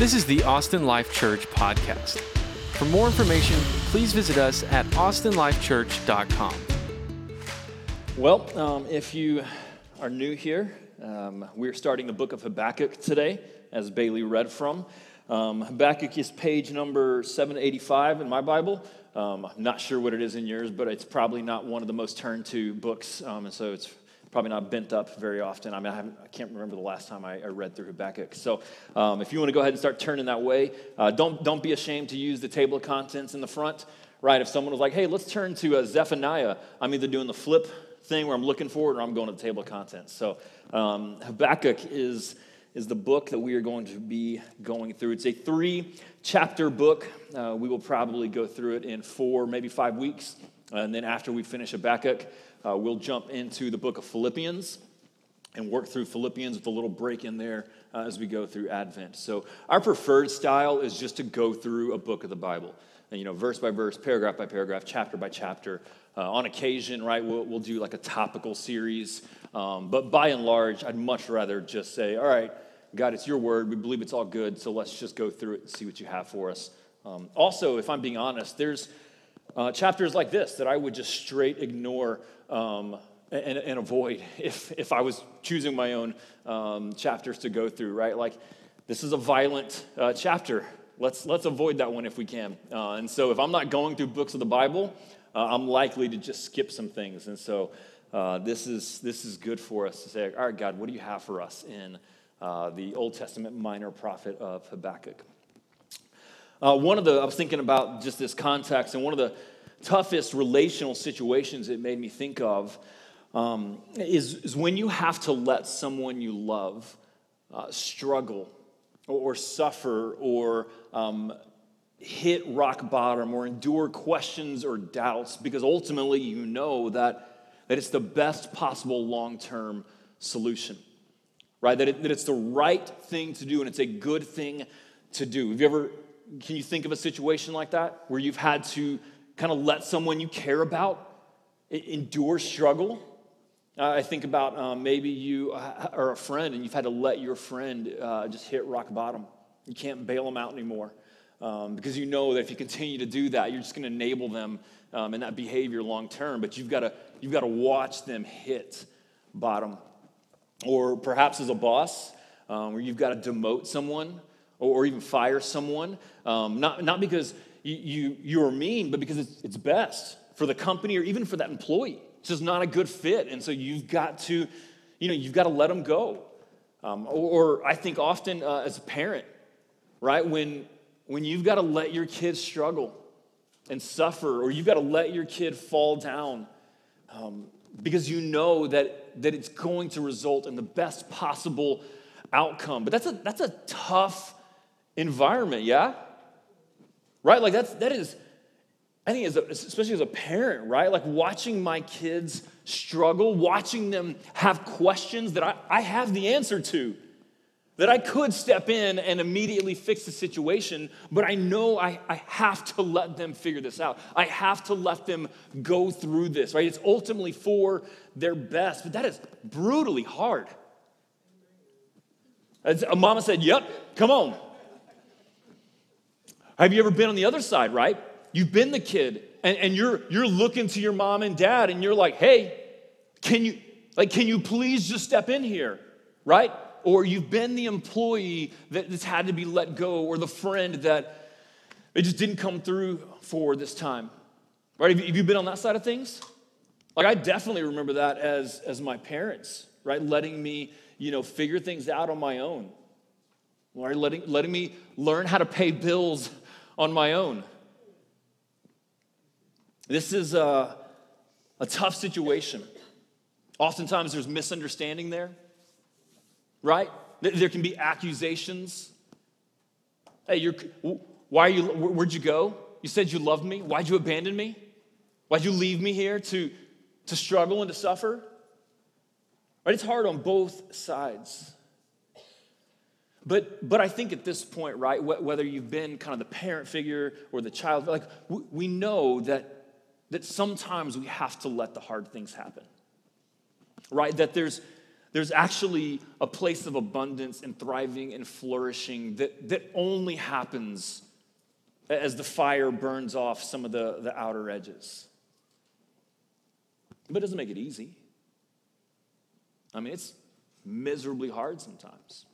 This is the Austin Life Church podcast. For more information, please visit us at austinlifechurch.com. Well, if you are new here, we're starting the book of Habakkuk today, as Bailey read from. Habakkuk is page number 785 in my Bible. I'm not sure what it is in yours, but it's probably not one of the most turned to books, and so it's probably not bent up very often. I mean, I can't remember the last time I read through Habakkuk. So if you want to go ahead and start turning that way, don't be ashamed to use the table of contents in the front, right? If someone was like, hey, let's turn to Zephaniah, I'm either doing the flip thing where I'm looking forward or I'm going to the table of contents. So Habakkuk is the book that we are going to be going through. It's a 3-chapter book. We will probably go through it in 4, maybe 5 weeks. And then after we finish Habakkuk, we'll jump into the book of Philippians and work through Philippians with a little break in there as we go through Advent. So our preferred style is just to go through a book of the Bible. And, verse by verse, paragraph by paragraph, chapter by chapter. On occasion, right, we'll do like a topical series. But by and large, I'd much rather just say, all right, God, it's your word. We believe it's all good, so let's just go through it and see what you have for us. Also, if I'm being honest, there's chapters like this that I would just straight ignore and avoid if I was choosing my own chapters to go through, right? Like, this is a violent chapter. Let's avoid that one if we can. And so if I'm not going through books of the Bible, I'm likely to just skip some things. And so this is good for us to say, all right, God, what do you have for us in the Old Testament minor prophet of Habakkuk? I was thinking about just this context, and one of the toughest relational situations it made me think of is when you have to let someone you love struggle or suffer or hit rock bottom or endure questions or doubts, because ultimately you know that it's the best possible long-term solution, right? That it's the right thing to do and it's a good thing to do. Can you think of a situation like that where you've had to kind of let someone you care about endure struggle? I think about maybe you are a friend and you've had to let your friend just hit rock bottom. You can't bail them out anymore because you know that if you continue to do that, you're just going to enable them in that behavior long term. But you've got to watch them hit bottom. Or perhaps as a boss, where you've got to demote someone or even fire someone, not because you're mean, but because it's best for the company or even for that employee. It's just not a good fit, and so you've got to let them go. Or I think often as a parent, right, when you've got to let your kids struggle and suffer, or you've got to let your kid fall down, because you know that it's going to result in the best possible outcome. But that's a tough environment, yeah? Right? Like that is, I think especially as a parent, right? Like watching my kids struggle, watching them have questions that I have the answer to, that I could step in and immediately fix the situation, but I know I have to let them figure this out. I have to let them go through this, right? It's ultimately for their best, but that is brutally hard. As a mama said, yep, come on. Have you ever been on the other side, right? You've been the kid, and you're looking to your mom and dad, and you're like, hey, can you please just step in here, right? Or you've been the employee that's had to be let go, or the friend that it just didn't come through for this time, right? Have you been on that side of things? Like, I definitely remember that as my parents, right? Letting me, figure things out on my own, right? Letting me learn how to pay bills on my own. This is a tough situation. Oftentimes there's misunderstanding there, right? There can be accusations. Hey, where'd you go? You said you loved me. Why'd you abandon me? Why'd you leave me here to struggle and to suffer? Right? It's hard on both sides. But I think at this point, right, whether you've been kind of the parent figure or the child, like we know that sometimes we have to let the hard things happen, right? That there's There's actually a place of abundance and thriving and flourishing that only happens as the fire burns off some of the outer edges. But it doesn't make it easy. I mean, it's miserably hard sometimes.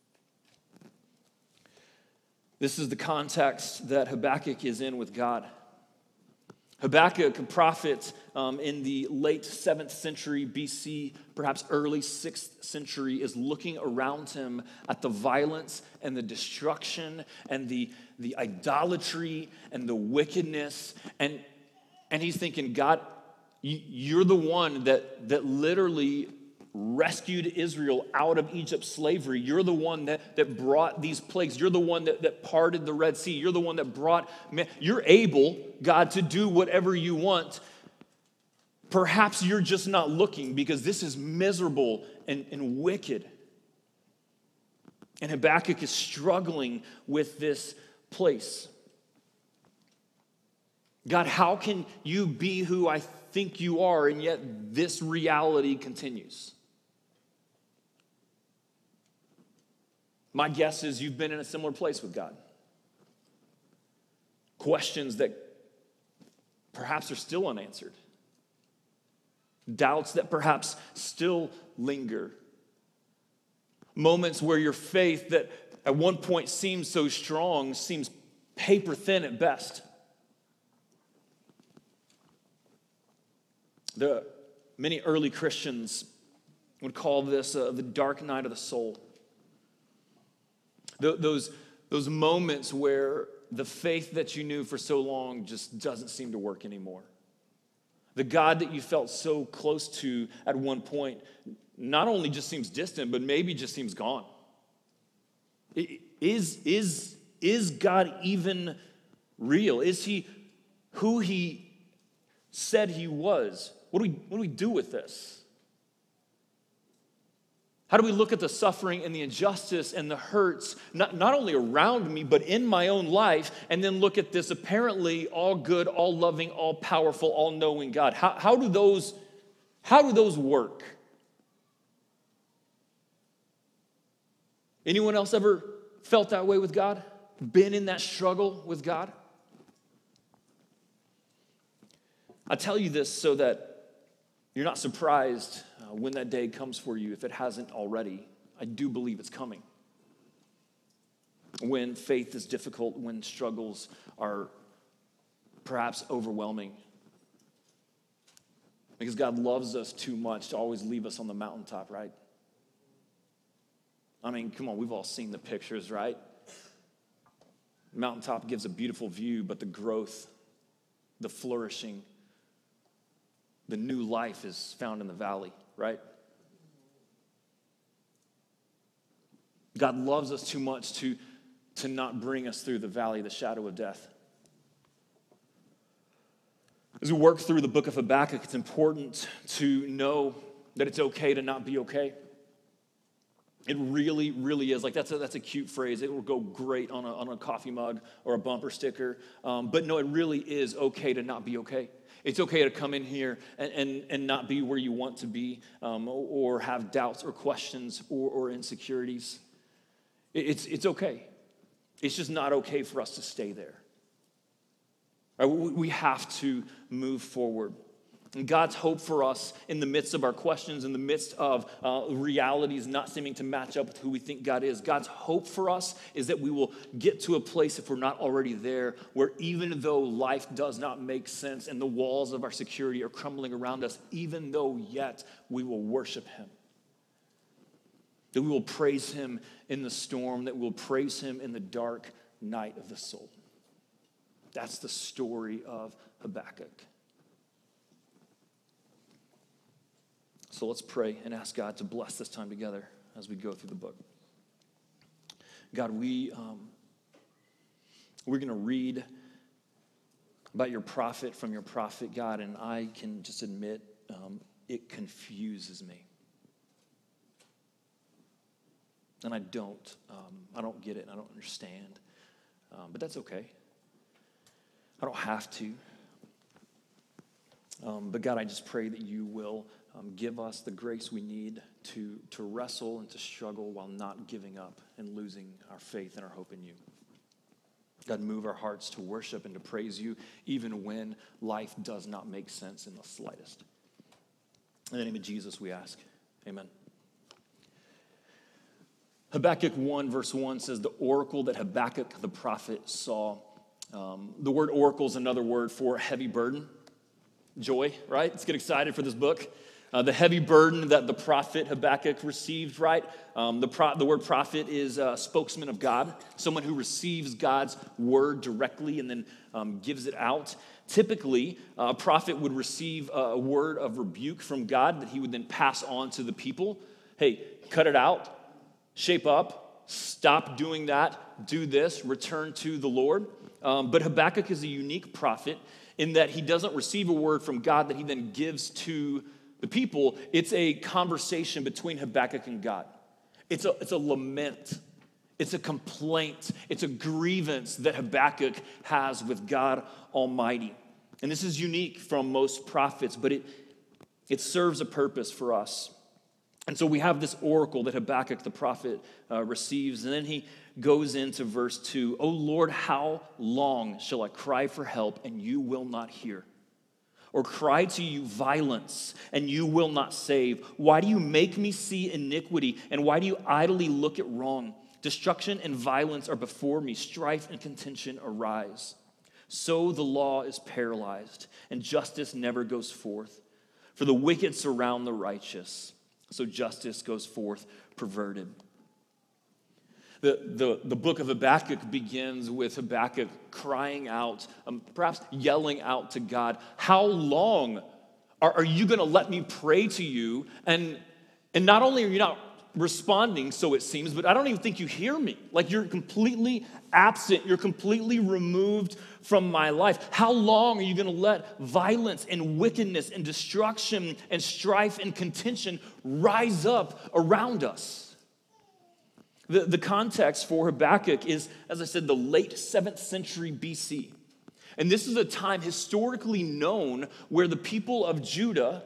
This is the context that Habakkuk is in with God. Habakkuk, a prophet in the late 7th century BC, perhaps early 6th century, is looking around him at the violence and the destruction and the idolatry and the wickedness. And he's thinking, God, you're the one that literally rescued Israel out of Egypt's slavery. You're the one that brought these plagues. You're the one that parted the Red Sea. You're the one that brought, you're able, God, to do whatever you want. Perhaps you're just not looking because this is miserable and wicked. And Habakkuk is struggling with this place. God, how can you be who I think you are, and yet this reality continues? My guess is you've been in a similar place with God. Questions that perhaps are still unanswered. Doubts that perhaps still linger. Moments where your faith that at one point seemed so strong seems paper thin at best. The many early Christians would call this the dark night of the soul. Those moments where the faith that you knew for so long just doesn't seem to work anymore. The God that you felt so close to at one point not only just seems distant, but maybe just seems gone. Is God even real? Is he who he said he was? What do we do with this? How do we look at the suffering and the injustice and the hurts, not only around me, but in my own life, and then look at this apparently all good, all loving, all powerful, all knowing God? How do those work? Anyone else ever felt that way with God? Been in that struggle with God? I tell you this so that you're not surprised when that day comes for you, if it hasn't already. I do believe it's coming. When faith is difficult, when struggles are perhaps overwhelming. Because God loves us too much to always leave us on the mountaintop, right? I mean, come on, we've all seen the pictures, right? Mountaintop gives a beautiful view, but the growth, the flourishing, the new life is found in the valley, right? God loves us too much to not bring us through the valley of the shadow of death. As we work through the book of Habakkuk, it's important to know that it's okay to not be okay. It really, really is. Like that's a cute phrase. It will go great on a coffee mug or a bumper sticker. But no, it really is okay to not be okay. It's okay to come in here and not be where you want to be, or have doubts or questions or insecurities. It's okay. It's just not okay for us to stay there. Right? We have to move forward. And God's hope for us in the midst of our questions, in the midst of realities not seeming to match up with who we think God is, God's hope for us is that we will get to a place, if we're not already there, where even though life does not make sense and the walls of our security are crumbling around us, even though yet we will worship him. That we will praise him in the storm, that we will praise him in the dark night of the soul. That's the story of Habakkuk. So let's pray and ask God to bless this time together as we go through the book. God, we're going to read about your prophet from your prophet, God, and I can just admit it confuses me. And I don't get it, and I don't understand. But that's okay. I don't have to. But God, I just pray that you will give us the grace we need to wrestle and to struggle while not giving up and losing our faith and our hope in you. God, move our hearts to worship and to praise you even when life does not make sense in the slightest. In the name of Jesus, we ask. Amen. Habakkuk 1 verse 1 says, the oracle that Habakkuk the prophet saw. The word oracle is another word for heavy burden. Joy, right? Let's get excited for this book. The heavy burden that the prophet Habakkuk received, right? The word prophet is a spokesman of God, someone who receives God's word directly and then gives it out. Typically, a prophet would receive a word of rebuke from God that he would then pass on to the people. Hey, cut it out, shape up, stop doing that, do this, return to the Lord. But Habakkuk is a unique prophet in that he doesn't receive a word from God that he then gives to the people. It's a conversation between Habakkuk and God. It's a lament. It's a complaint. It's a grievance that Habakkuk has with God Almighty. And this is unique from most prophets, but it serves a purpose for us. And so we have this oracle that Habakkuk the prophet receives, and then he goes into verse 2. O Lord, how long shall I cry for help, and you will not hear? Or cry to you violence, and you will not save? Why do you make me see iniquity, and why do you idly look at wrong? Destruction and violence are before me, strife and contention arise. So the law is paralyzed, and justice never goes forth. For the wicked surround the righteous, so justice goes forth perverted. The book of Habakkuk begins with Habakkuk crying out, perhaps yelling out to God, how long are you going to let me pray to you? And not only are you not responding, so it seems, but I don't even think you hear me. Like you're completely absent. You're completely removed from my life. How long are you going to let violence and wickedness and destruction and strife and contention rise up around us? The context for Habakkuk is, as I said, the late 7th century BC. And this is a time historically known where the people of Judah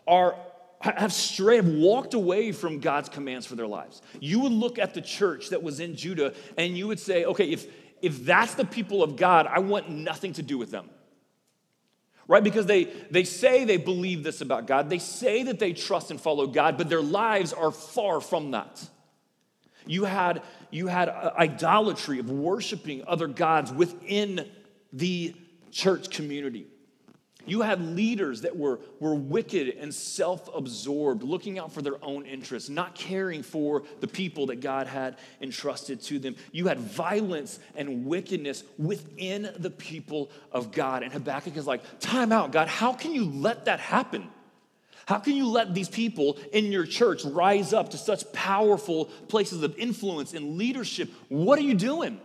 have walked away from God's commands for their lives. You would look at the church that was in Judah and you would say, okay, if that's the people of God, I want nothing to do with them. Right? Because they say they believe this about God. They say that they trust and follow God, but their lives are far from that. You had idolatry of worshiping other gods within the church community. You had leaders that were wicked and self-absorbed, looking out for their own interests, not caring for the people that God had entrusted to them. You had violence and wickedness within the people of God. And Habakkuk is like, time out, God, how can you let that happen? How can you let these people in your church rise up to such powerful places of influence and leadership? What are you doing?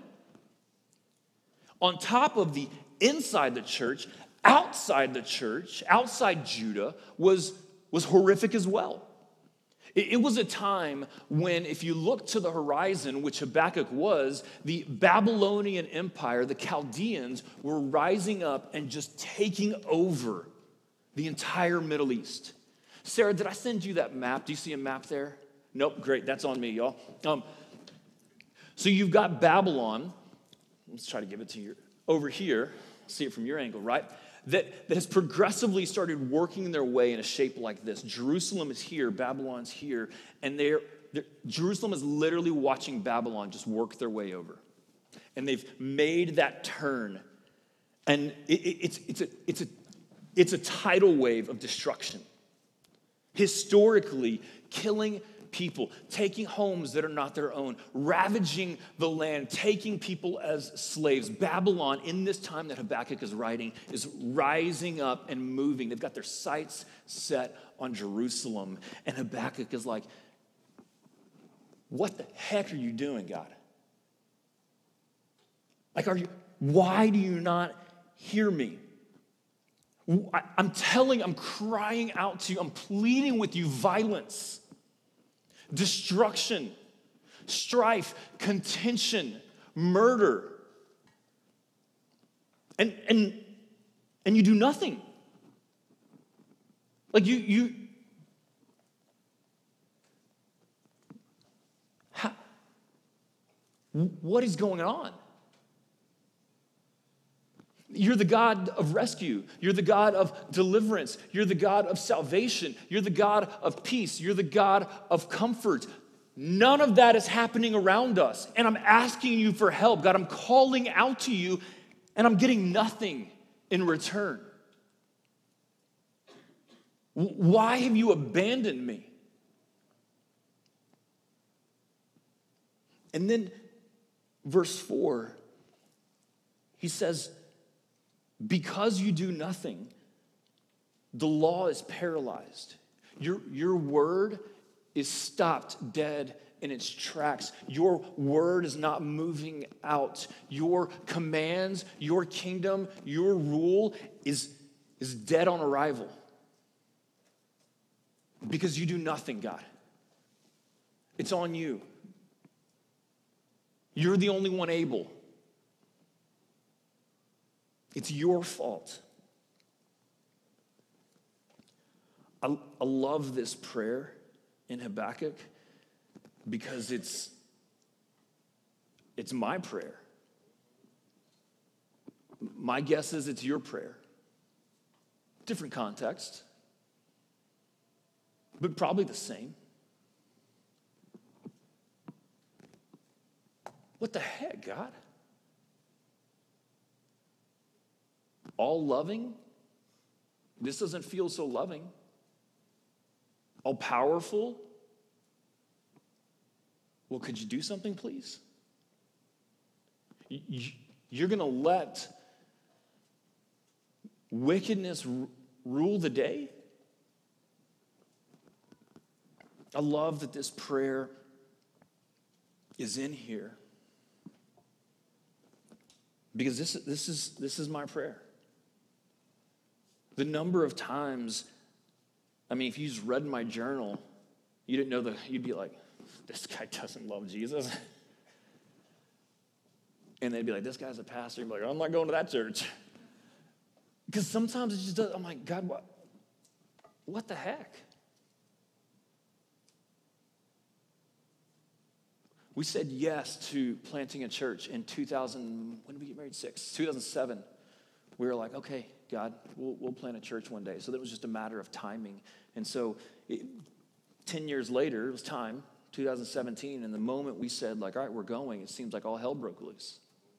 On top of the inside the church, outside Judah, was horrific as well. It was a time when, if you look to the horizon, which Habakkuk was, the Babylonian Empire, the Chaldeans, were rising up and just taking over the entire Middle East. Sarah, did I send you that map? Do you see a map there? Nope, great, that's on me, y'all. So you've got Babylon. Let's try to give it to you over here. See it from your angle, right? That has progressively started working their way in a shape like this. Jerusalem is here, Babylon's here, and Jerusalem is literally watching Babylon just work their way over. And they've made that turn, and it's a tidal wave of destruction. Historically, killing people, taking homes that are not their own, ravaging the land, taking people as slaves. Babylon, in this time that Habakkuk is writing, is rising up and moving. They've got their sights set on Jerusalem. And Habakkuk is like, what the heck are you doing, God? Like, why do you not hear me? I'm crying out to you, I'm pleading with you, violence, destruction, strife, contention, murder. And you do nothing. Like What is going on? You're the God of rescue. You're the God of deliverance. You're the God of salvation. You're the God of peace. You're the God of comfort. None of that is happening around us. And I'm asking you for help. God, I'm calling out to you, and I'm getting nothing in return. Why have you abandoned me? And then verse 4, he says, because you do nothing, the law is paralyzed. Your word is stopped dead in its tracks. Your word is not moving out. Your commands, your kingdom, your rule is dead on arrival. Because you do nothing, God. It's on you. You're the only one able. It's your fault. I love this prayer in Habakkuk because it's my prayer. My guess is it's your prayer. Different context, but probably the same. What the heck, God? All loving? This doesn't feel so loving. All powerful? Well, could you do something, please? You're going to let wickedness rule the day? I love that this prayer is in here because this is my prayer. The number of times, I mean, if you just read my journal, you didn't know you'd be like, this guy doesn't love Jesus. And they'd be like, this guy's a pastor. You'd be like, I'm not going to that church. Because sometimes it just does. I'm like, God, what the heck? We said yes to planting a church in 2000, when did we get married? 2007. We were like, okay, God, we'll plant a church one day. So that was just a matter of timing. And so 10 years later, it was time, 2017, and the moment we said, like, all right, we're going, it seems like all hell broke loose.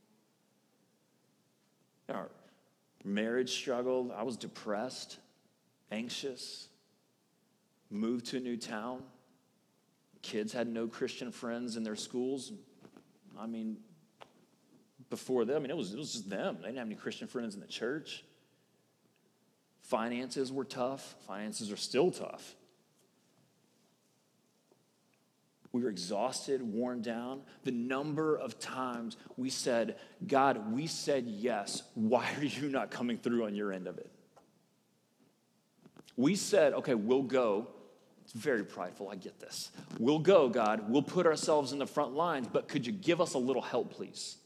Our marriage struggled. I was depressed, anxious, moved to a new town. Kids had no Christian friends in their schools. I mean, before them, it was just them. They didn't have any Christian friends in the church. Finances were tough. Finances are still tough. We were exhausted, worn down. The number of times we said, God, we said yes. Why are you not coming through on your end of it? We said, okay, we'll go. It's very prideful, I get this. We'll go, God. We'll put ourselves in the front lines, but could you give us a little help, please?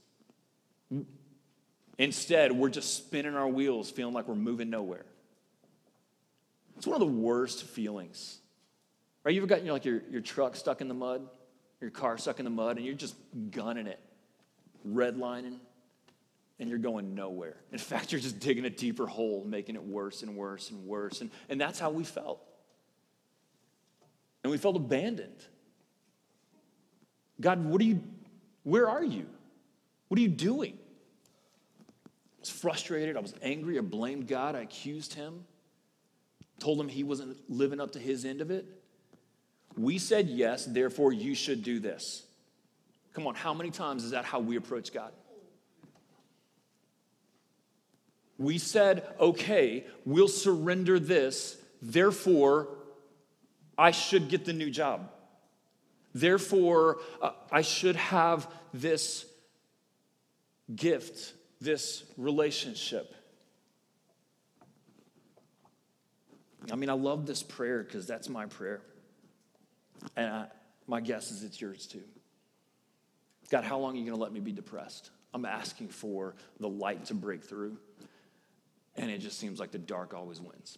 Instead, we're just spinning our wheels, feeling like we're moving nowhere. It's one of the worst feelings. Right? You ever got your truck stuck in the mud, your car stuck in the mud, and you're just gunning it, redlining, and you're going nowhere. In fact, you're just digging a deeper hole, making it worse and worse and worse. And that's how we felt. And we felt abandoned. God, where are you? What are you doing? I was frustrated. I was angry. I blamed God. I accused him. Told him he wasn't living up to his end of it. We said yes, therefore you should do this. Come on, how many times is that how we approach God? We said, okay, we'll surrender this, therefore I should get the new job. Therefore, I should have this gift, this relationship. I mean, I love this prayer because that's my prayer. And my guess is it's yours too. God, how long are you going to let me be depressed? I'm asking for the light to break through. And it just seems like the dark always wins.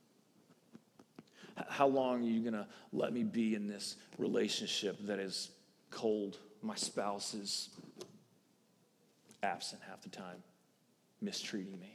How long are you going to let me be in this relationship that is cold? My spouse is absent half the time, mistreating me?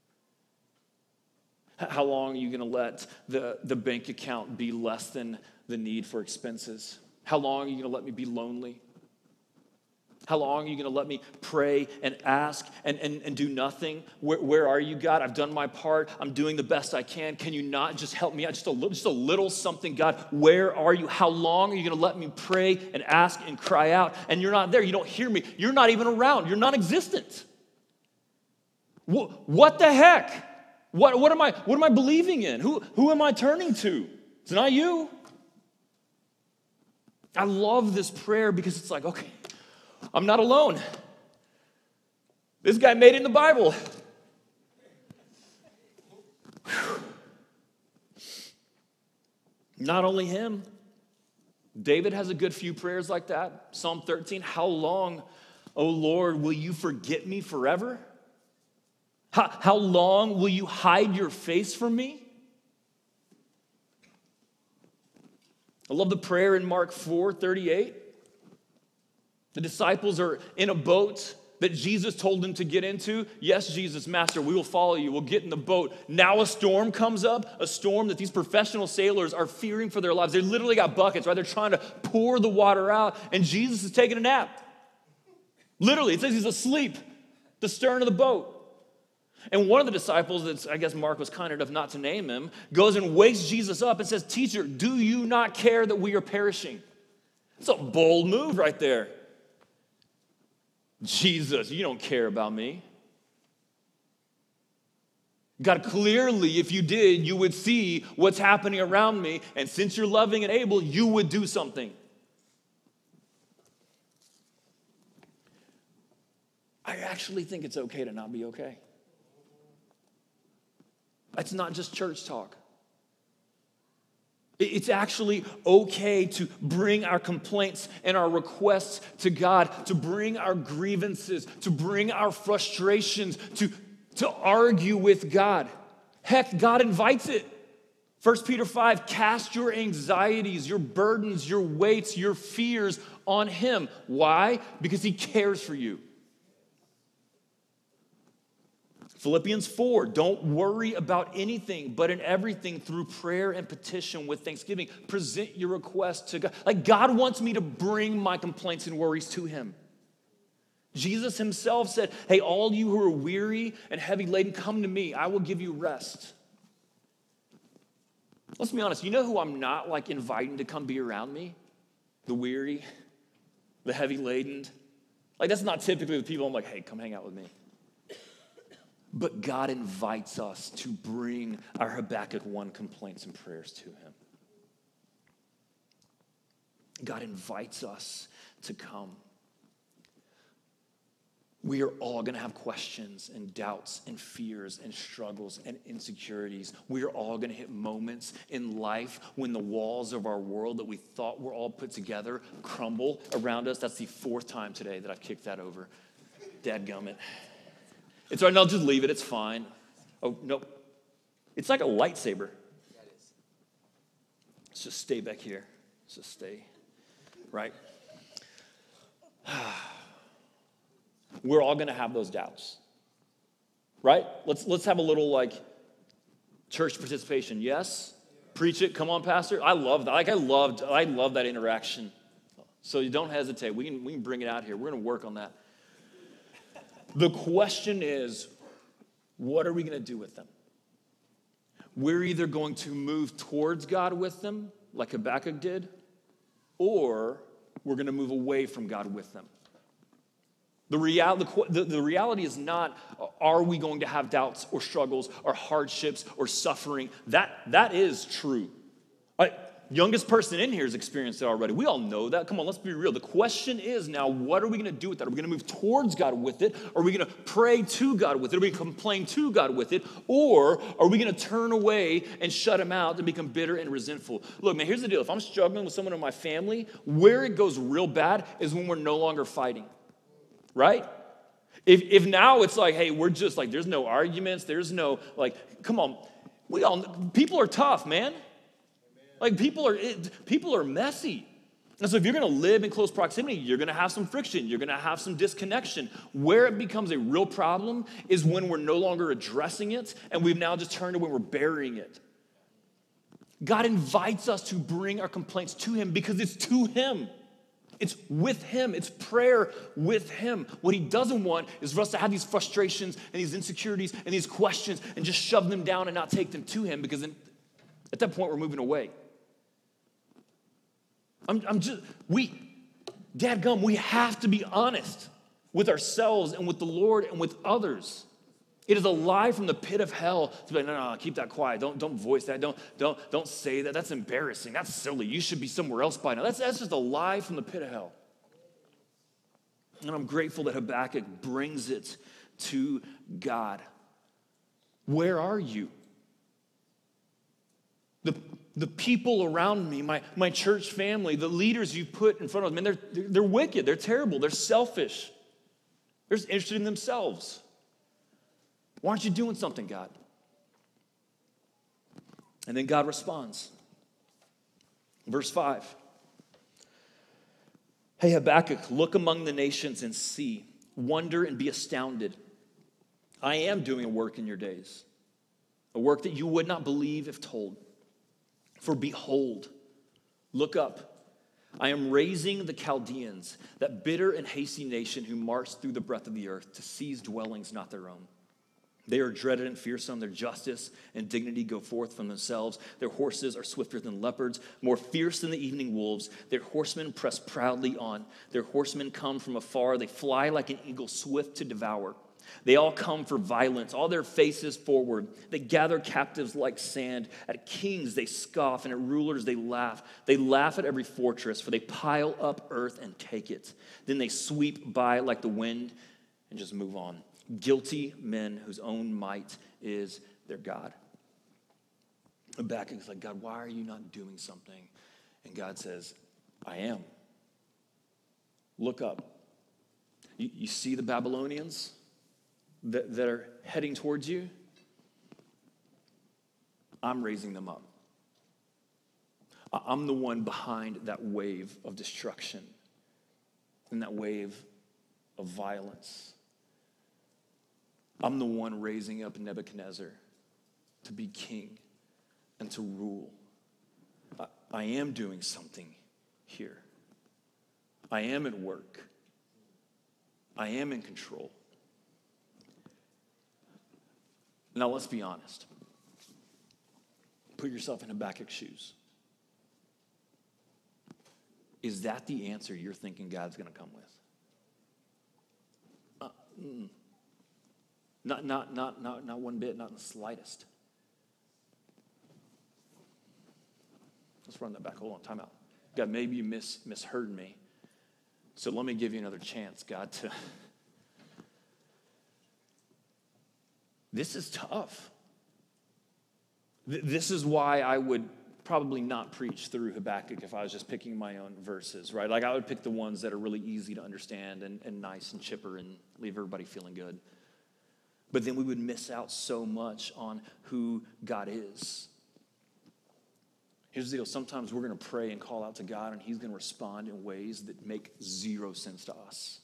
How long are you going to let the bank account be less than the need for expenses? How long are you going to let me be lonely? How long are you going to let me pray and ask and do nothing? Where are you, God? I've done my part. I'm doing the best I can. Can you not just help me out? Just a little something, God. Where are you? How long are you going to let me pray and ask and cry out? And you're not there. You don't hear me. You're not even around. You're non-existent. What the heck? What am I believing in? Who am I turning to? It's not you. I love this prayer because it's like, okay, I'm not alone. This guy made it in the Bible. Whew. Not only him. David has a good few prayers like that. Psalm 13, how long, O Lord, will you forget me forever? How long will you hide your face from me? I love the prayer in Mark 4:38. The disciples are in a boat that Jesus told them to get into. Yes, Jesus, Master, we will follow you. We'll get in the boat. Now a storm comes up, a storm that these professional sailors are fearing for their lives. They literally got buckets, right? They're trying to pour the water out, and Jesus is taking a nap. Literally, it says he's asleep at the stern of the boat. And one of the disciples, that I guess Mark was kind enough not to name him, goes and wakes Jesus up and says, Teacher, do you not care that we are perishing? It's a bold move right there. Jesus, you don't care about me. God, clearly, if you did, you would see what's happening around me, and since you're loving and able, you would do something. I actually think it's okay to not be okay. It's not just church talk. It's actually okay to bring our complaints and our requests to God, to bring our grievances, to bring our frustrations, to argue with God. Heck, God invites it. 1 Peter 5, cast your anxieties, your burdens, your weights, your fears on him. Why? Because he cares for you. Philippians 4, don't worry about anything, but in everything through prayer and petition with thanksgiving, present your requests to God. Like God wants me to bring my complaints and worries to him. Jesus himself said, hey, all you who are weary and heavy laden, come to me. I will give you rest. Let's be honest. You know who I'm not like inviting to come be around me? The weary, the heavy laden. Like that's not typically the people I'm like, hey, come hang out with me. But God invites us to bring our Habakkuk 1 complaints and prayers to him. God invites us to come. We are all going to have questions and doubts and fears and struggles and insecurities. We are all going to hit moments in life when the walls of our world that we thought were all put together crumble around us. That's the 4th time today that I've kicked that over. Dadgummit. It's all right, no, just leave it. It's fine. Oh, no. It's like a lightsaber. Let's just stay back here. Let's just stay. Right? We're all going to have those doubts. Right? Let's have a little like church participation. Yes? Preach it. Come on, Pastor. I love that. Like I love that interaction. So you don't hesitate. We can bring it out here. We're going to work on that. The question is, what are we going to do with them? We're either going to move towards God with them, like Habakkuk did, or we're going to move away from God with them. The reality is not, are we going to have doubts or struggles or hardships or suffering? That is true. Youngest person in here has experienced it already. We all know that. Come on, let's be real. The question is now, what are we going to do with that? Are we going to move towards God with it? Are we going to pray to God with it? Are we going to complain to God with it? Or are we going to turn away and shut him out and become bitter and resentful? Look, man, here's the deal. If I'm struggling with someone in my family, where it goes real bad is when we're no longer fighting, right? If now it's like, hey, we're just like, there's no arguments. There's no, like, come on. People are tough, man. Like people are messy. And so if you're going to live in close proximity, you're going to have some friction. You're going to have some disconnection. Where it becomes a real problem is when we're no longer addressing it, and we've now just turned to when we're burying it. God invites us to bring our complaints to him because it's to him. It's with him. It's prayer with him. What he doesn't want is for us to have these frustrations and these insecurities and these questions and just shove them down and not take them to him, because at that point we're moving away. Dadgum, we have to be honest with ourselves and with the Lord and with others. It is a lie from the pit of hell to be like, no, keep that quiet. Don't voice that. Don't say that. That's embarrassing. That's silly. You should be somewhere else by now. That's just a lie from the pit of hell. And I'm grateful that Habakkuk brings it to God. Where are you? The people around me, my church family, the leaders you put in front of them, they're wicked, they're terrible, they're selfish. They're just interested in themselves. Why aren't you doing something, God? And then God responds. Verse 5. Hey, Habakkuk, look among the nations and see. Wonder and be astounded. I am doing a work in your days, a work that you would not believe if told. For behold, look up, I am raising the Chaldeans, that bitter and hasty nation who marched through the breadth of the earth to seize dwellings not their own. They are dreaded and fearsome. Their justice and dignity go forth from themselves. Their horses are swifter than leopards, more fierce than the evening wolves. Their horsemen press proudly on. Their horsemen come from afar. They fly like an eagle, swift to devour. They all come for violence, all their faces forward. They gather captives like sand. At kings they scoff, and at rulers they laugh. They laugh at every fortress, for they pile up earth and take it. Then they sweep by like the wind and just move on. Guilty men whose own might is their God. Habakkuk's like, God, why are you not doing something? And God says, I am. Look up. You see the Babylonians that are heading towards you? I'm raising them up. I'm the one behind that wave of destruction and that wave of violence. I'm the one raising up Nebuchadnezzar to be king and to rule. I am doing something here. I am at work. I am in control. Now, let's be honest. Put yourself in Habakkuk's shoes. Is that the answer you're thinking God's going to come with? Not one bit, not in the slightest. Let's run that back. Hold on, time out. God, maybe you misheard me. So let me give you another chance, God, to... This is tough. This is why I would probably not preach through Habakkuk if I was just picking my own verses, right? Like I would pick the ones that are really easy to understand and nice and chipper and leave everybody feeling good. But then we would miss out so much on who God is. Here's the deal. Sometimes we're going to pray and call out to God, and he's going to respond in ways that make zero sense to us.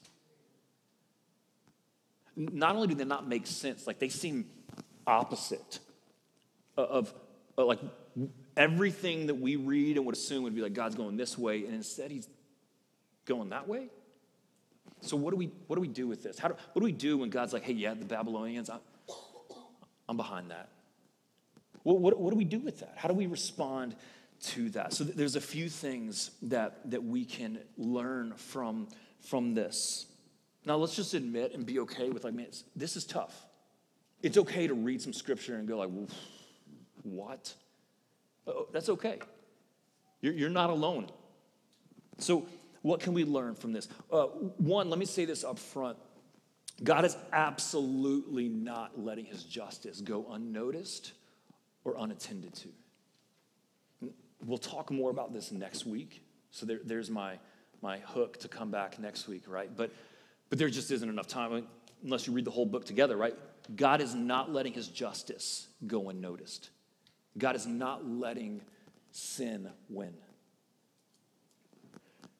Not only do they not make sense, like they seem opposite of like everything that we read and would assume would be like God's going this way, and instead he's going that way. So what do we do with this? What do we do when God's like, hey, yeah, the Babylonians, I'm behind that. What do we do with that? How do we respond to that? So there's a few things that we can learn from this. Now, let's just admit and be okay with, like, man, this is tough. It's okay to read some scripture and go like, what? Oh, that's okay. You're not alone. So what can we learn from this? One, let me say this up front. God is absolutely not letting his justice go unnoticed or unattended to. We'll talk more about this next week. So there's my hook to come back next week, right? But there just isn't enough time unless you read the whole book together, right? God is not letting his justice go unnoticed. God is not letting sin win.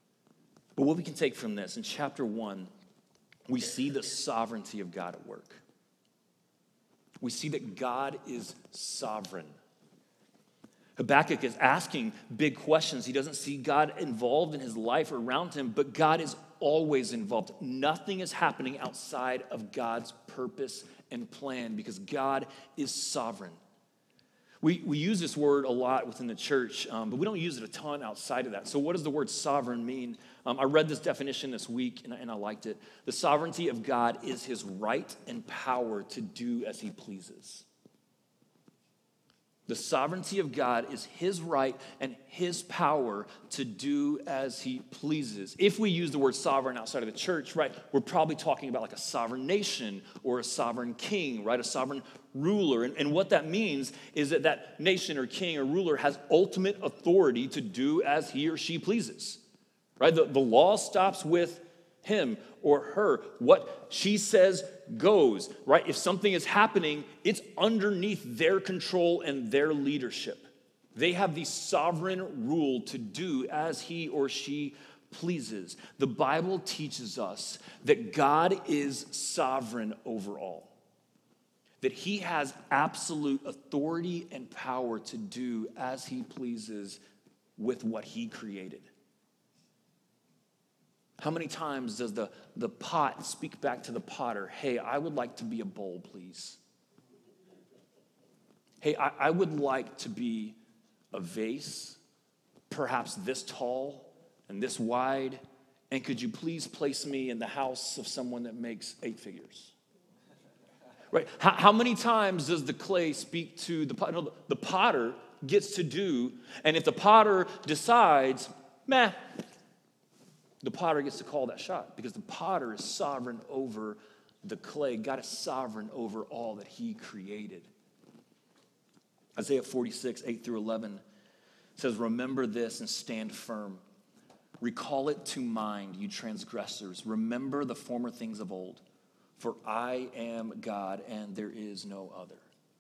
But what we can take from this, in chapter 1, we see the sovereignty of God at work. We see that God is sovereign. Habakkuk is asking big questions. He doesn't see God involved in his life or around him, but God is always involved. Nothing is happening outside of God's purpose and plan because God is sovereign. We use this word a lot within the church, but we don't use it a ton outside of that. So what does the word sovereign mean? I read this definition this week, and I liked it. The sovereignty of God is his right and power to do as he pleases. The sovereignty of God is his right and his power to do as he pleases. If we use the word sovereign outside of the church, right, we're probably talking about like a sovereign nation or a sovereign king, right, a sovereign ruler. And what that means is that that nation or king or ruler has ultimate authority to do as he or she pleases, right? The law stops with him or her. What she says goes, right? If something is happening, it's underneath their control and their leadership. They have the sovereign rule to do as he or she pleases. The Bible teaches us that God is sovereign over all, that he has absolute authority and power to do as he pleases with what he created. How many times does the pot speak back to the potter, hey, I would like to be a bowl, please? Hey, I would like to be a vase, perhaps this tall and this wide, and could you please place me in the house of someone that makes 8 figures? Right? How many times does the clay speak to the potter? No, the potter gets to do, and if the potter decides, meh, the potter gets to call that shot because the potter is sovereign over the clay. God is sovereign over all that he created. Isaiah 46, 8 through 11 says, remember this and stand firm. Recall it to mind, you transgressors. Remember the former things of old. For I am God and there is no other.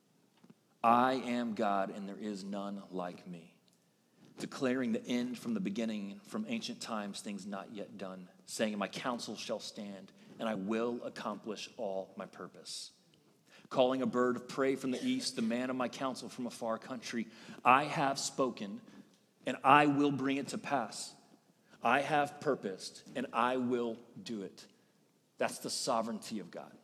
I am God and there is none like me. Declaring the end from the beginning, from ancient times, things not yet done, saying, my counsel shall stand, and I will accomplish all my purpose. Calling a bird of prey from the east, the man of my counsel from a far country, I have spoken, and I will bring it to pass. I have purposed, and I will do it. That's the sovereignty of God.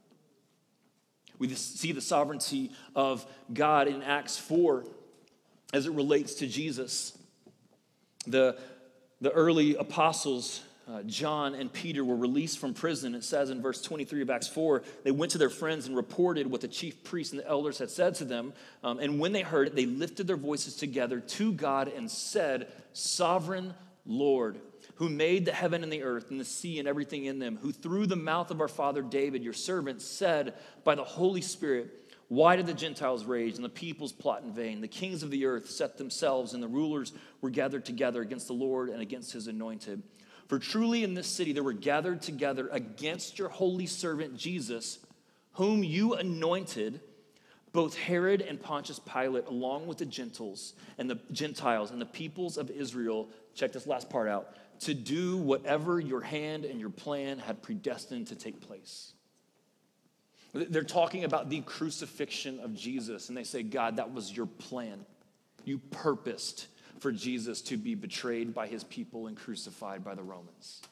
We see the sovereignty of God in Acts 4 as it relates to Jesus. The early apostles, John and Peter, were released from prison. It says in verse 23 of Acts 4, they went to their friends and reported what the chief priests and the elders had said to them. And when they heard it, they lifted their voices together to God and said, Sovereign Lord, who made the heaven and the earth and the sea and everything in them, who through the mouth of our father David, your servant, said by the Holy Spirit, why did the Gentiles rage and the peoples plot in vain? The kings of the earth set themselves and the rulers were gathered together against the Lord and against his anointed. For truly in this city there were gathered together against your holy servant Jesus, whom you anointed, both Herod and Pontius Pilate, along with the Gentiles and the peoples of Israel, check this last part out, to do whatever your hand and your plan had predestined to take place. They're talking about the crucifixion of Jesus, and they say, God, that was your plan. You purposed for Jesus to be betrayed by his people and crucified by the Romans.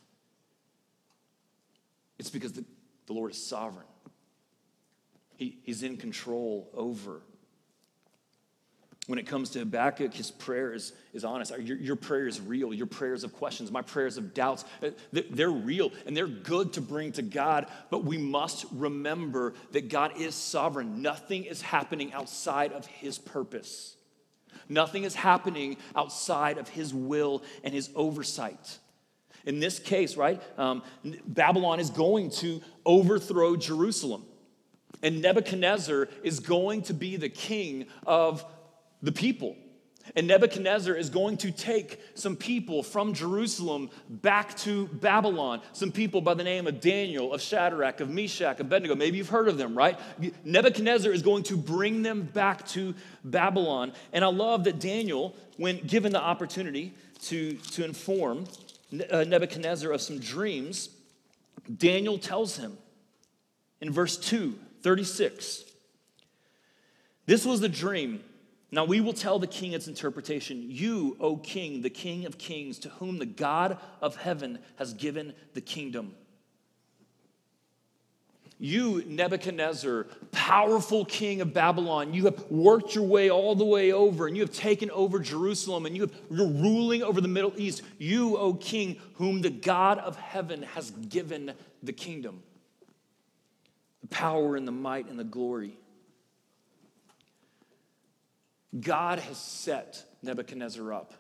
It's because the Lord is sovereign. He's in control over. When it comes to Habakkuk, his prayer is honest. Your prayer is real. Your prayers of questions, my prayers of doubts, they're real and they're good to bring to God. But we must remember that God is sovereign. Nothing is happening outside of his purpose. Nothing is happening outside of his will and his oversight. In this case, right, Babylon is going to overthrow Jerusalem. And Nebuchadnezzar is going to be the king of the people. And Nebuchadnezzar is going to take some people from Jerusalem back to Babylon. Some people by the name of Daniel, of Shadrach, of Meshach, of Abednego. Maybe you've heard of them, right? Nebuchadnezzar is going to bring them back to Babylon. And I love that Daniel, when given the opportunity to inform, Nebuchadnezzar of some dreams, Daniel tells him in verse 2:36, this was the dream. Now we will tell the king its interpretation. You, O king, the king of kings, to whom the God of heaven has given the kingdom. You, Nebuchadnezzar, powerful king of Babylon, you have worked your way all the way over, and you have taken over Jerusalem, and you're ruling over the Middle East. You, O king, whom the God of heaven has given the kingdom, the power and the might and the glory. God has set Nebuchadnezzar up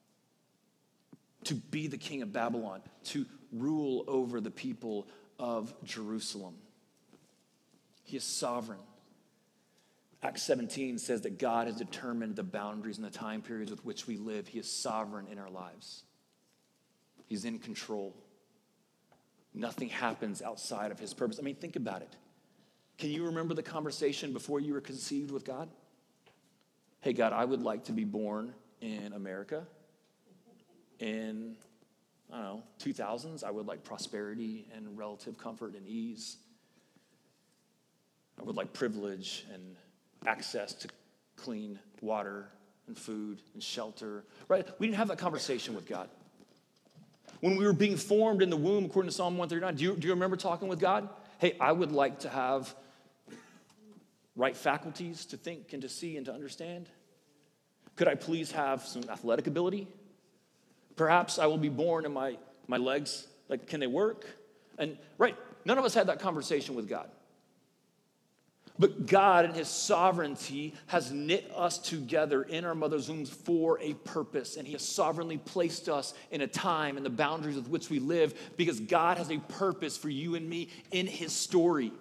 to be the king of Babylon, to rule over the people of Jerusalem. He is sovereign. Acts 17 says that God has determined the boundaries and the time periods with which we live. He is sovereign in our lives. He's in control. Nothing happens outside of his purpose. I mean, think about it. Can you remember the conversation before you were conceived with God? Hey, God, I would like to be born in America. In, 2000s, I would like prosperity and relative comfort and ease. I would like privilege and access to clean water and food and shelter, right? We didn't have that conversation with God. When we were being formed in the womb, according to Psalm 139, do you remember talking with God? Hey, I would like to have right faculties to think and to see and to understand. Could I please have some athletic ability? Perhaps I will be born and my legs, like, can they work? And, right, none of us had that conversation with God. But God, in his sovereignty, has knit us together in our mother's wombs for a purpose. And he has sovereignly placed us in a time and the boundaries with which we live because God has a purpose for you and me in his story.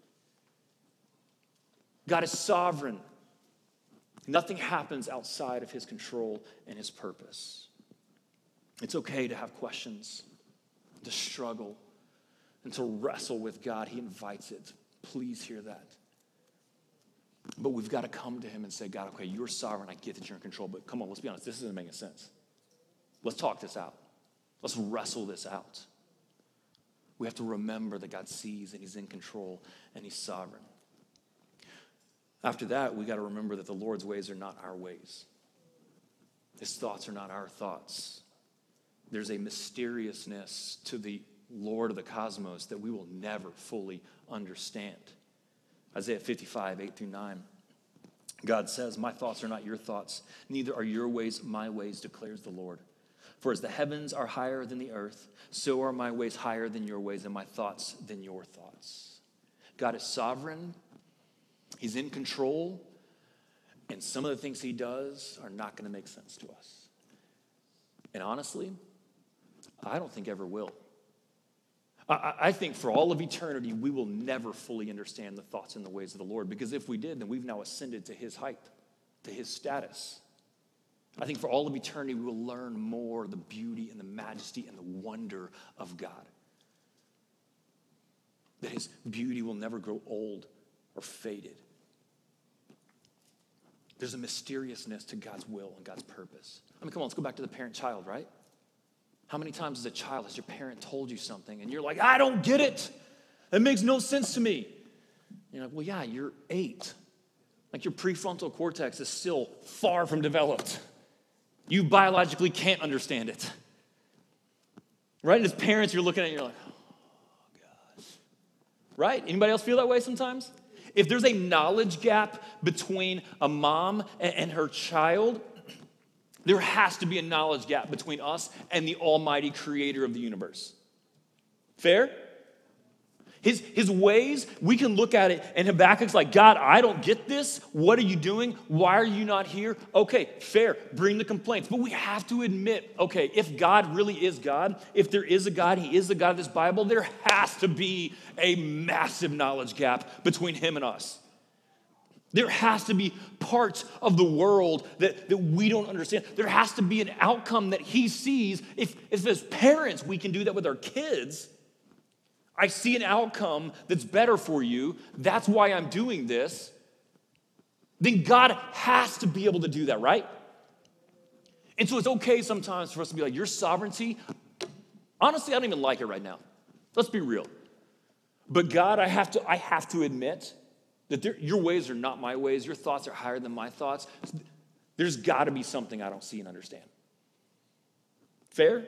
God is sovereign. Nothing happens outside of his control and his purpose. It's okay to have questions, to struggle, and to wrestle with God. He invites it. Please hear that. But we've got to come to him and say, God, okay, you're sovereign. I get that you're in control, but come on, let's be honest. This isn't making sense. Let's talk this out. Let's wrestle this out. We have to remember that God sees and he's in control and he's sovereign. After that, we got to remember that the Lord's ways are not our ways. His thoughts are not our thoughts. There's a mysteriousness to the Lord of the cosmos that we will never fully understand. Isaiah 55, 8-9. God says, my thoughts are not your thoughts, neither are your ways my ways, declares the Lord. For as the heavens are higher than the earth, so are my ways higher than your ways, and my thoughts than your thoughts. God is sovereign. He's in control. And some of the things he does are not going to make sense to us. And honestly, I don't think ever will. I think for all of eternity, we will never fully understand the thoughts and the ways of the Lord, because if we did, then we've now ascended to his height, to his status. I think for all of eternity, we will learn more of the beauty and the majesty and the wonder of God. That his beauty will never grow old or faded. There's a mysteriousness to God's will and God's purpose. I mean, come on, let's go back to the parent-child, right? How many times as a child has your parent told you something and you're like, I don't get it. It makes no sense to me. And you're like, well, yeah, you're 8. Like your prefrontal cortex is still far from developed. You biologically can't understand it. Right? And as parents, you're looking at it and you're like, oh, gosh. Right? Anybody else feel that way sometimes? If there's a knowledge gap between a mom and her child, there has to be a knowledge gap between us and the almighty creator of the universe. Fair? His ways, we can look at it, and Habakkuk's like, God, I don't get this. What are you doing? Why are you not here? Okay, fair. Bring the complaints. But we have to admit, okay, if God really is God, if there is a God, he is the God of this Bible, there has to be a massive knowledge gap between him and us. There has to be parts of the world that we don't understand. There has to be an outcome that he sees. If as parents we can do that with our kids, I see an outcome that's better for you. That's why I'm doing this. Then God has to be able to do that, right? And so it's okay sometimes for us to be like, your sovereignty, Honestly, I don't even like it right now. Let's be real. But God, I have to admit that your ways are not my ways. Your thoughts are higher than my thoughts. There's got to be something I don't see and understand. Fair?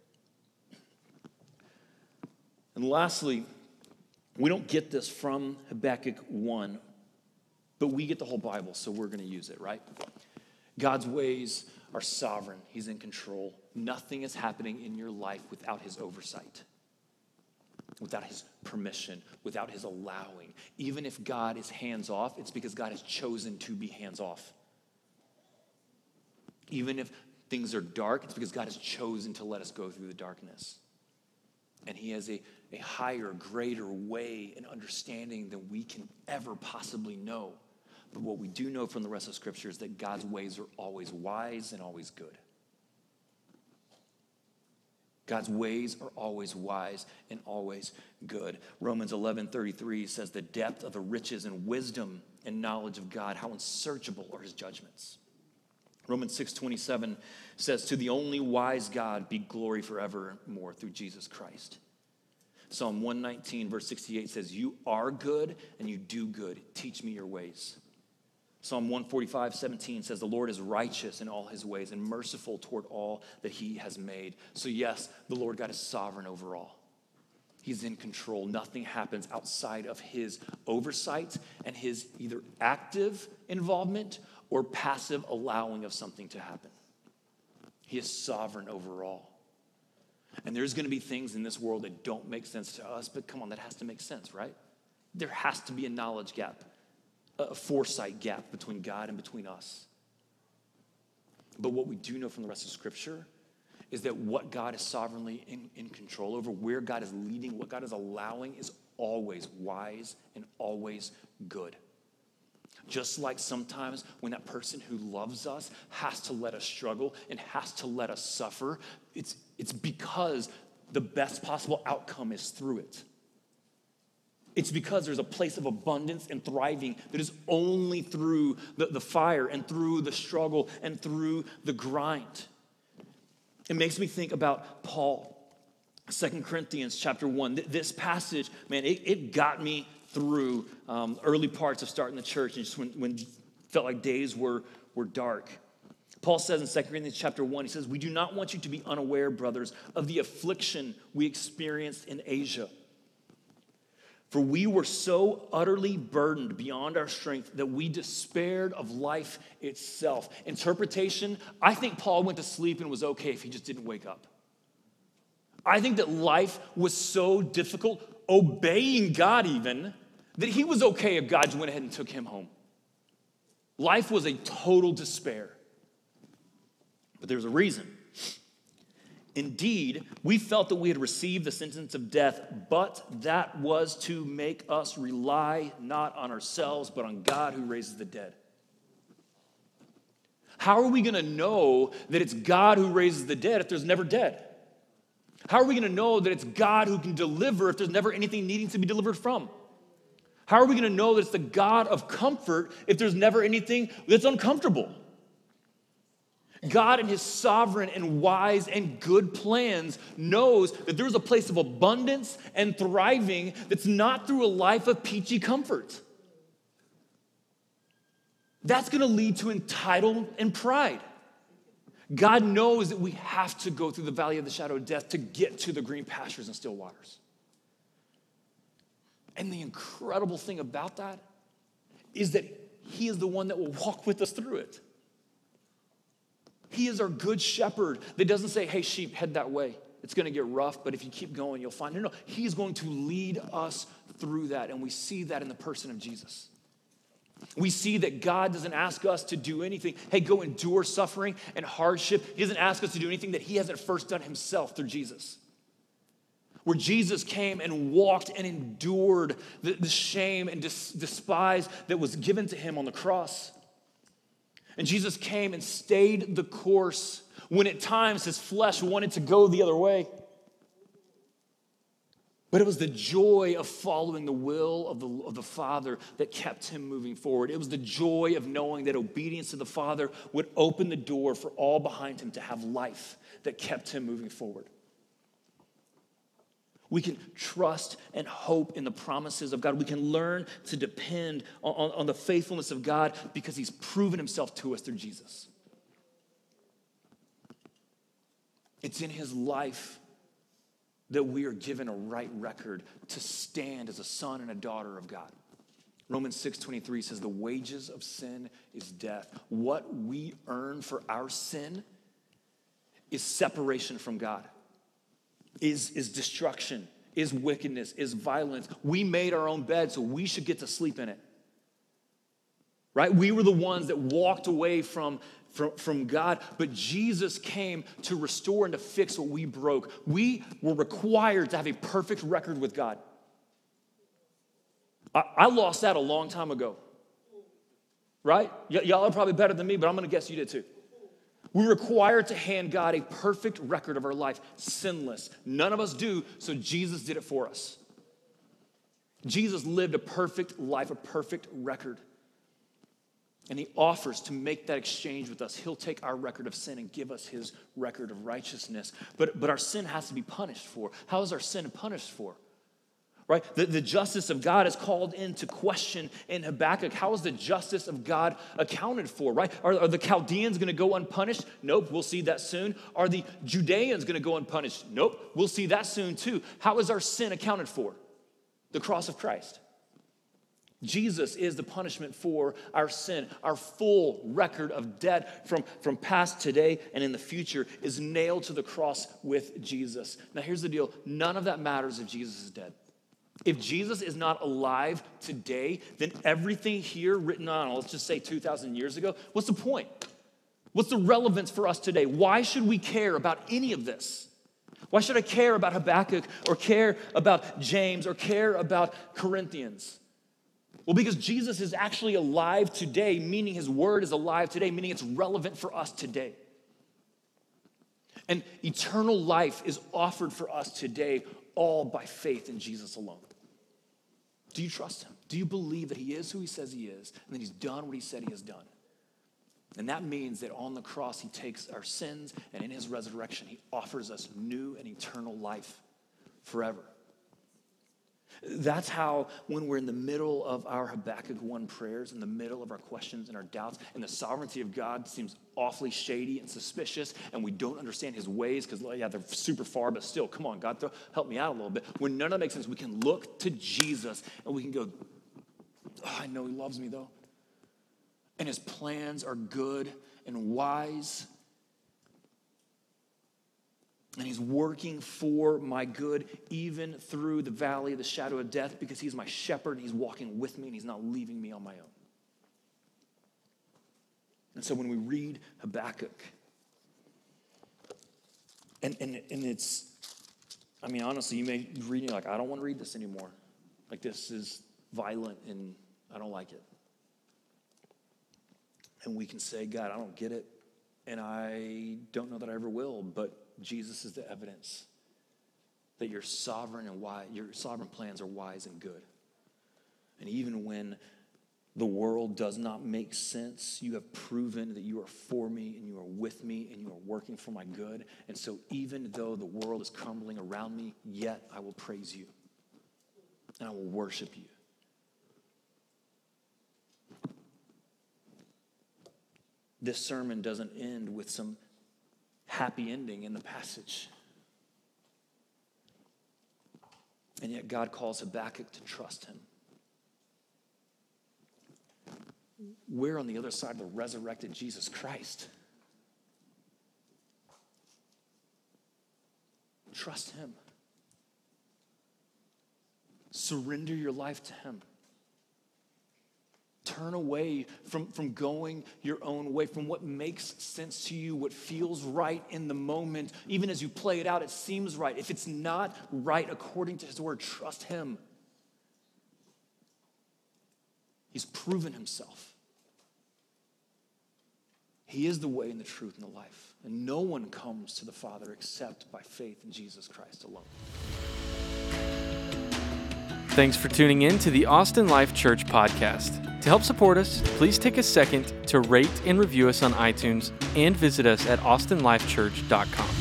And lastly, we don't get this from Habakkuk 1, but we get the whole Bible, so we're going to use it, right? God's ways are sovereign. He's in control. Nothing is happening in your life without his oversight, without his permission, without his allowing. Even if God is hands off, it's because God has chosen to be hands off. Even if things are dark, it's because God has chosen to let us go through the darkness. And he has a higher, greater way and understanding than we can ever possibly know. But what we do know from the rest of Scripture is that God's ways are always wise and always good. God's ways are always wise and always good. Romans 11:33 says the depth of the riches and wisdom and knowledge of God, how unsearchable are his judgments. Romans 6:27 says, to the only wise God be glory forevermore through Jesus Christ. Psalm 119 verse 68 says, you are good and you do good. Teach me your ways. Psalm 145:17 says, the Lord is righteous in all his ways and merciful toward all that he has made. So yes, the Lord God is sovereign over all. He's in control. Nothing happens outside of his oversight and his either active involvement or passive allowing of something to happen. He is sovereign over all. And there's going to be things in this world that don't make sense to us, but come on, that has to make sense, right? There has to be a knowledge gap, a foresight gap between God and between us. But what we do know from the rest of Scripture is that what God is sovereignly in control over, where God is leading, what God is allowing is always wise and always good. Just like sometimes when that person who loves us has to let us struggle and has to let us suffer, it's because the best possible outcome is through it. It's because there's a place of abundance and thriving that is only through the fire and through the struggle and through the grind. It makes me think about Paul, 2 Corinthians chapter 1. This passage, man, it got me through early parts of starting the church and just when it felt like days were dark. Paul says in 2 Corinthians chapter 1, he says, we do not want you to be unaware, brothers, of the affliction we experienced in Asia. For we were so utterly burdened beyond our strength that we despaired of life itself. Interpretation, I think Paul went to sleep and was okay if he just didn't wake up. I think that life was so difficult, obeying God even, that he was okay if God went ahead and took him home. Life was a total despair. But there was a reason. Indeed, we felt that we had received the sentence of death, but that was to make us rely not on ourselves, but on God who raises the dead. How are we going to know that it's God who raises the dead if there's never dead? How are we going to know that it's God who can deliver if there's never anything needing to be delivered from? How are we going to know that it's the God of comfort if there's never anything that's uncomfortable? God in his sovereign and wise and good plans knows that there's a place of abundance and thriving that's not through a life of peachy comfort. That's going to lead to entitlement and pride. God knows that we have to go through the valley of the shadow of death to get to the green pastures and still waters. And the incredible thing about that is that he is the one that will walk with us through it. He is our good shepherd that doesn't say, hey, sheep, head that way. It's going to get rough, but if you keep going, you'll find. No, he is going to lead us through that, and we see that in the person of Jesus. We see that God doesn't ask us to do anything. Hey, go endure suffering and hardship. He doesn't ask us to do anything that he hasn't first done himself through Jesus. Where Jesus came and walked and endured the shame and despise that was given to him on the cross. And Jesus came and stayed the course when at times his flesh wanted to go the other way. But it was the joy of following the will of the Father that kept him moving forward. It was the joy of knowing that obedience to the Father would open the door for all behind him to have life that kept him moving forward. We can trust and hope in the promises of God. We can learn to depend on the faithfulness of God because he's proven himself to us through Jesus. It's in his life that we are given a right record to stand as a son and a daughter of God. Romans 6:23 says the wages of sin is death. What we earn for our sin is separation from God, is destruction, is wickedness, is violence. We made our own bed, so we should get to sleep in it. Right? We were the ones that walked away from God, but Jesus came to restore and to fix what we broke. We were required to have a perfect record with God. I lost that a long time ago. Right? Y'all are probably better than me, but I'm going to guess you did too. We're required to hand God a perfect record of our life, sinless. None of us do, so Jesus did it for us. Jesus lived a perfect life, a perfect record. And he offers to make that exchange with us. He'll take our record of sin and give us his record of righteousness. But our sin has to be punished for. How is our sin punished for? Right? The justice of God is called into question in Habakkuk. How is the justice of God accounted for, right? Are the Chaldeans going to go unpunished? Nope, we'll see that soon. Are the Judeans going to go unpunished? Nope, we'll see that soon too. How is our sin accounted for? The cross of Christ. Jesus is the punishment for our sin. Our full record of debt from past, today, and in the future is nailed to the cross with Jesus. Now here's the deal. None of that matters if Jesus is dead. If Jesus is not alive today, then everything here written on, let's just say 2,000 years ago, what's the point? What's the relevance for us today? Why should we care about any of this? Why should I care about Habakkuk or care about James or care about Corinthians? Well, because Jesus is actually alive today, meaning his word is alive today, meaning it's relevant for us today. And eternal life is offered for us today, all by faith in Jesus alone. Do you trust him? Do you believe that he is who he says he is, and that he's done what he said he has done? And that means that on the cross, he takes our sins, and in his resurrection, he offers us new and eternal life forever. That's how, when we're in the middle of our Habakkuk 1 prayers, in the middle of our questions and our doubts, and the sovereignty of God seems awfully shady and suspicious, and we don't understand his ways because, yeah, they're super far, but still, come on, God, help me out a little bit. When none of that makes sense, we can look to Jesus, and we can go, oh, I know he loves me, though. And his plans are good and wise. And he's working for my good, even through the valley of the shadow of death, because he's my shepherd, and he's walking with me, and he's not leaving me on my own. And so when we read Habakkuk, and it's, I mean, honestly, you may be reading like, I don't want to read this anymore. Like, this is violent, and I don't like it. And we can say, God, I don't get it, and I don't know that I ever will, but Jesus is the evidence that your sovereign and wise, your sovereign plans are wise and good. And even when the world does not make sense, you have proven that you are for me and you are with me and you are working for my good. And so even though the world is crumbling around me, yet I will praise you and I will worship you. This sermon doesn't end with some happy ending in the passage. And yet God calls Habakkuk to trust him. We're on the other side of the resurrected Jesus Christ. Trust him. Surrender your life to him. Turn away from going your own way, from what makes sense to you, what feels right in the moment. Even as you play it out, it seems right. If it's not right according to his word, trust him. He's proven himself. He is the way and the truth and the life. And no one comes to the Father except by faith in Jesus Christ alone. Thanks for tuning in to the Austin Life Church podcast. To help support us, please take a second to rate and review us on iTunes and visit us at austinlifechurch.com.